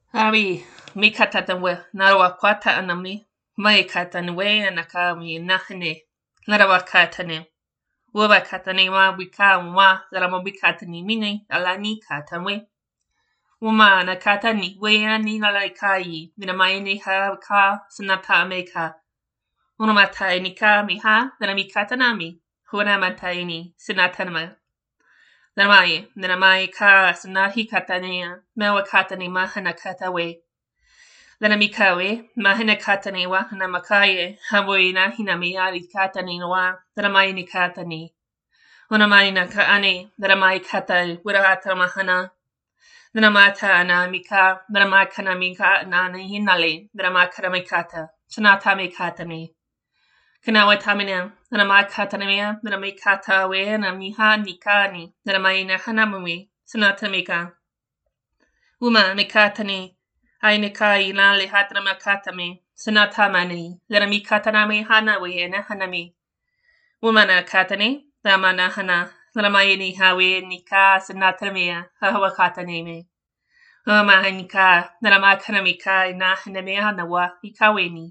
Ari mi katatanwe narawa kwata anami mai katanwe anakami nahne narawa katane waba katane ma wika wa larama bikatani mine alani katanwe Uma na katani we ani nalaikai minamaini ha ka sanata ameka Unamata nika miha nanami katanami Huna mataini sinatanama Nanamai ka sanahi katanea mewa katani mahana katawe Lanamikawe, mahina katani wa namakaye, habuina hinamiari katani wa, dramaini katani. Unamaina kaane, dramai kata, wirahata mahana. Dramata anamika, dramakanamika nani hinale, dramakanamikata, sanatame katani. Kanawatamina, dramakatanamia, dramikata we, namiha nikani, dramaina hanamumi, sanatamika. Uma mikatani. Ainekai nale hatrama katame, sanatamani, lerami kataname hanawe ena hanami. Womana katane, damana hana, lamaini hawe nika sanatamea, hawa kataneme. Oma nika, naramakanamika na haname hanawa, ikaweni.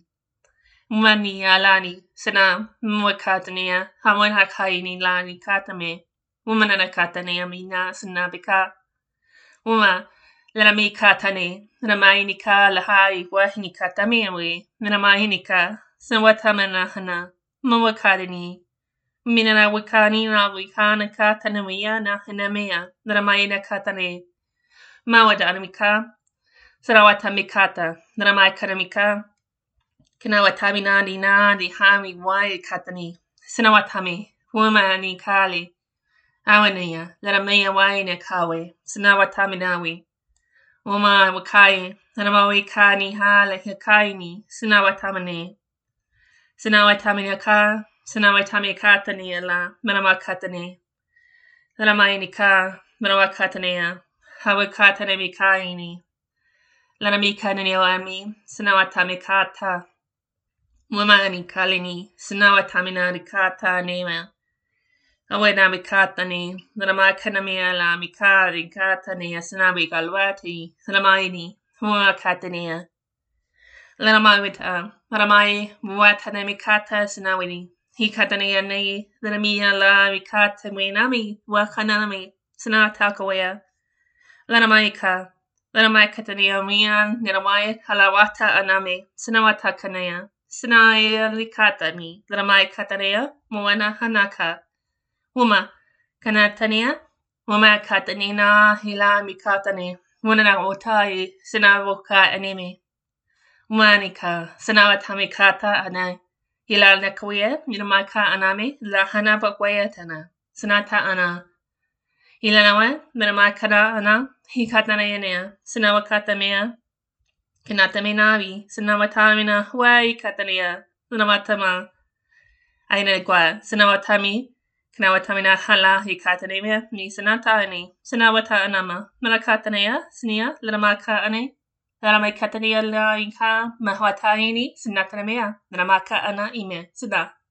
Mani alani, sana, mwakatanea, hawan hakaini lani katame. Womana katanea mina sanabika. Uma, Lanami katane, Namainika lahai wahinika tamewe, Namainika, Sawatamana hana, Mawakadani, Minana wakani na wikana katanamia na hanamea, Namaina katane, Mawadanamika, Sarawatamikata, Namaikanamika, Kanawatamina dina di hami wai katani, Sinawatami, Womani kali, Awania, Laramea waina kawe, Sinawataminawi. Oma wakai, Nanamawi kani hale hakaini, Sinawatamane. Sinawatamine ka, Sinawatame katani la, Manamakatane. Lanamaini ka, Manawakatanea, Hawakatane mikaini. Lanamikanani ami, Sinawatame kata. Wamani kalini, Sinawatamina kata nema. Awena mikatani, Namakanamia la mikari katani, Sinabi galwati, Lamaini, Hua katania. Lanamawita, Maramai, Muatana mikata, Sinawini, He katania ne, Lanamia la mikata winami, Wakanami, Sinatakawea. Lanamaika, Lanamai katania mian, Niramai, Halawata aname, Sinawatakanea, Sinai likatani, Lanamai katanea, Moana hanaka. Wuma, kanatania, wama katanina hila mikatane, wanana otai, sinavoka anime. Wanika, sanawatamikata ana, hila nakwe, minamaka aname, la hanapakwayatana, sanata ana. Hilanawe, minamakana ana, hikatanayanea, sinawakatamea, kanataminavi, sinawatamina huai katania, sinamatama. Aina kwa, sinawatami, Kanawatamina hala hikataneme ni sanatani, sanawata anama, malakatanea, snia, lanamaka ane, laramakatanea la inka, mahwataini, sinatanamea, lanamaka ana ime, sada.